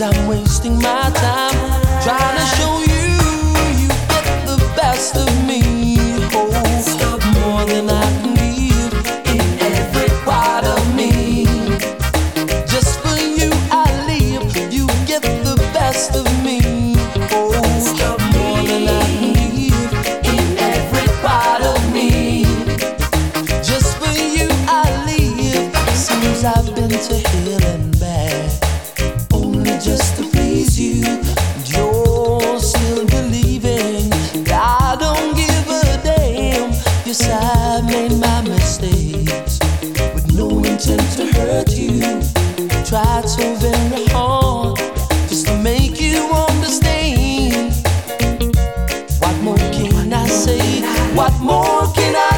I'm wasting my time trying to show you you get the best of me. Oh, more than I can give in every part of me. Just for you I live, you get the best of me. Oh, more than I can give in every part of me. Just for you I live. Seems I've been to hell and back, only just to please you. And you're still believing I don't give a damn. Yes, I've made my mistakes with no intent to hurt you. Tried so very hard just to make you understand. What more can I say? What more can I